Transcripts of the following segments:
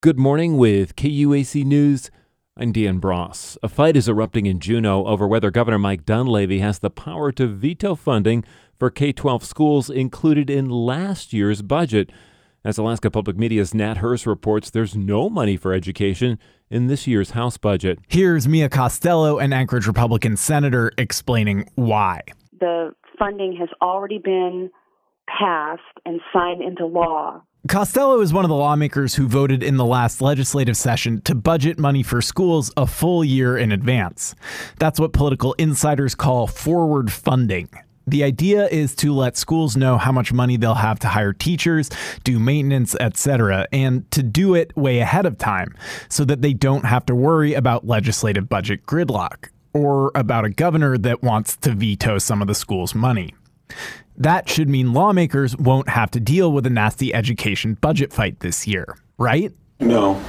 Good morning with KUAC News. I'm Dan Bross. A fight is erupting in Juneau over whether Governor Mike Dunleavy has the power to veto funding for K-12 schools included in last year's budget. As Alaska Public Media's Nat Hurst reports, there's no money for education in this year's House budget. Here's Mia Costello, an Anchorage Republican senator, explaining why. The funding has already been passed and signed into law. Costello is one of the lawmakers who voted in the last legislative session to budget money for schools a full year in advance. That's what political insiders call forward funding. The idea is to let schools know how much money they'll have to hire teachers, do maintenance, etc., and to do it way ahead of time so that they don't have to worry about legislative budget gridlock or about a governor that wants to veto some of the school's money. That should mean lawmakers won't have to deal with a nasty education budget fight this year, right? No.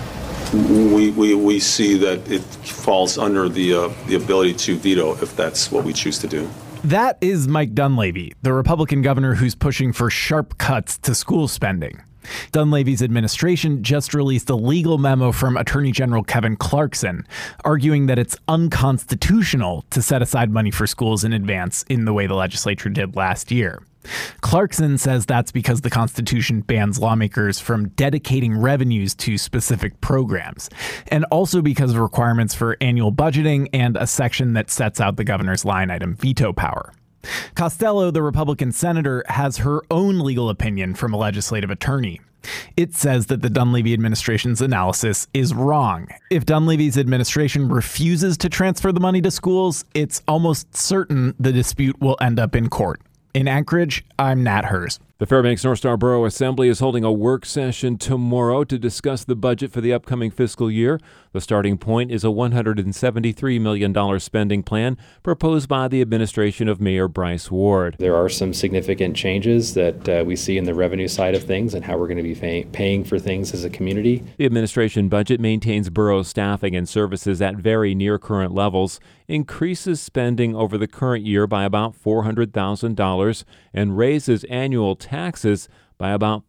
We see that it falls under the ability to veto if that's what we choose to do. That is Mike Dunleavy, the Republican governor who's pushing for sharp cuts to school spending. Dunleavy's administration just released a legal memo from Attorney General Kevin Clarkson, arguing that it's unconstitutional to set aside money for schools in advance in the way the legislature did last year. Clarkson says that's because the Constitution bans lawmakers from dedicating revenues to specific programs, and also because of requirements for annual budgeting and a section that sets out the governor's line item veto power. Costello, the Republican senator, has her own legal opinion from a legislative attorney. It says that the Dunleavy administration's analysis is wrong. If Dunleavy's administration refuses to transfer the money to schools, it's almost certain the dispute will end up in court. In Anchorage, I'm Nat Hurst. The Fairbanks North Star Borough Assembly is holding a work session tomorrow to discuss the budget for the upcoming fiscal year. The starting point is a $173 million spending plan proposed by the administration of Mayor Bryce Ward. There are some significant changes that we see in the revenue side of things and how we're going to be paying for things as a community. The administration budget maintains borough staffing and services at very near current levels, increases spending over the current year by about $400,000, and raises annual taxes by about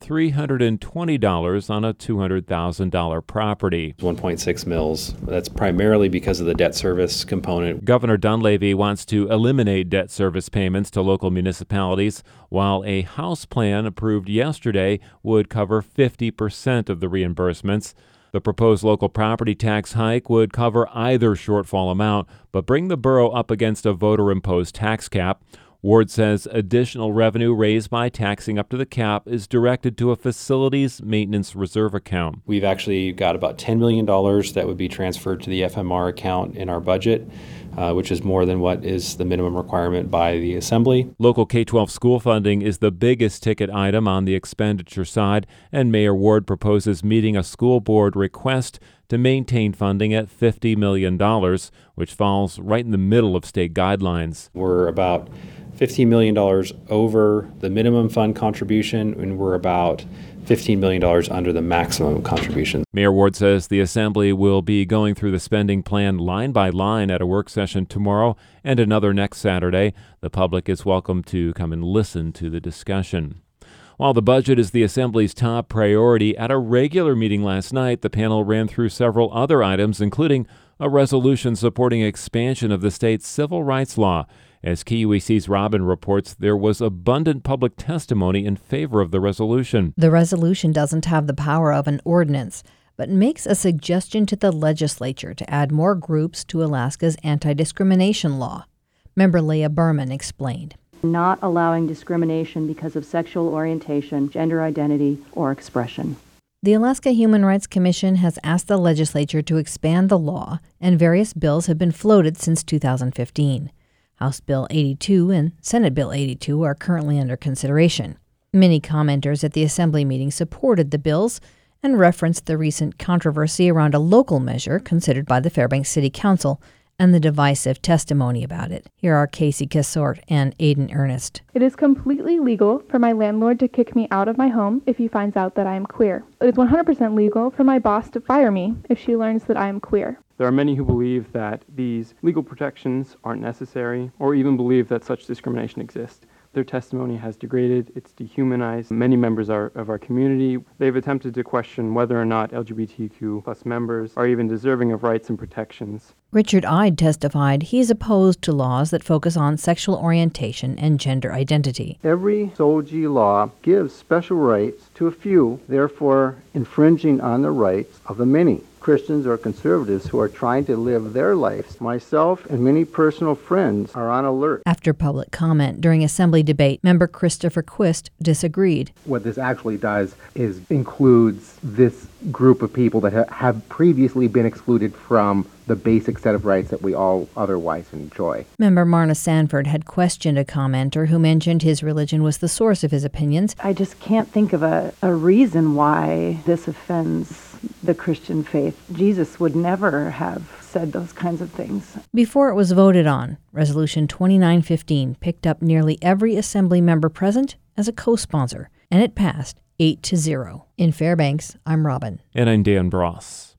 $320 on a $200,000 property. 1.6 mils. That's primarily because of the debt service component. Governor Dunleavy wants to eliminate debt service payments to local municipalities, while a House plan approved yesterday would cover 50% of the reimbursements. The proposed local property tax hike would cover either shortfall amount, but bring the borough up against a voter-imposed tax cap. Ward says additional revenue raised by taxing up to the cap is directed to a facilities maintenance reserve account. We've actually got about $10 million that would be transferred to the FMR account in our budget, which is more than what is the minimum requirement by the Assembly. Local K-12 school funding is the biggest ticket item on the expenditure side, and Mayor Ward proposes meeting a school board request to maintain funding at $50 million, which falls right in the middle of state guidelines. We're about $15 million over the minimum fund contribution, and we're about $15 million under the maximum contribution. Mayor Ward says the Assembly will be going through the spending plan line by line at a work session tomorrow and another next Saturday. The public is welcome to come and listen to the discussion. While the budget is the Assembly's top priority, at a regular meeting last night, the panel ran through several other items, including a resolution supporting expansion of the state's civil rights law. As KUAC's Robin reports, there was abundant public testimony in favor of the resolution. The resolution doesn't have the power of an ordinance, but makes a suggestion to the legislature to add more groups to Alaska's anti-discrimination law. Member Leah Berman explained. Not allowing discrimination because of sexual orientation, gender identity, or expression. The Alaska Human Rights Commission has asked the legislature to expand the law, and various bills have been floated since 2015. House Bill 82 and Senate Bill 82 are currently under consideration. Many commenters at the Assembly meeting supported the bills and referenced the recent controversy around a local measure considered by the Fairbanks City Council and the divisive testimony about it. Here are Casey Casort and Aiden Ernest. It is completely legal for my landlord to kick me out of my home if he finds out that I am queer. It is 100% legal for my boss to fire me if she learns that I am queer. There are many who believe that these legal protections aren't necessary or even believe that such discrimination exists. Their testimony has degraded, it's dehumanized many members of our community. They've attempted to question whether or not LGBTQ plus members are even deserving of rights and protections. Richard Ide testified he is opposed to laws that focus on sexual orientation and gender identity. Every SOGI law gives special rights to a few, therefore infringing on the rights of the many. Christians or conservatives who are trying to live their lives. Myself and many personal friends are on alert. After public comment during Assembly debate, member Christopher Quist disagreed. What this actually does is includes this group of people that have previously been excluded from the basic set of rights that we all otherwise enjoy. Member Marna Sanford had questioned a commenter who mentioned his religion was the source of his opinions. I just can't think of a reason why this offends the Christian faith. Jesus would never have said those kinds of things. Before it was voted on, Resolution 2915 picked up nearly every Assembly member present as a co-sponsor, and it passed 8-0. In Fairbanks, I'm Robin. And I'm Dan Bross.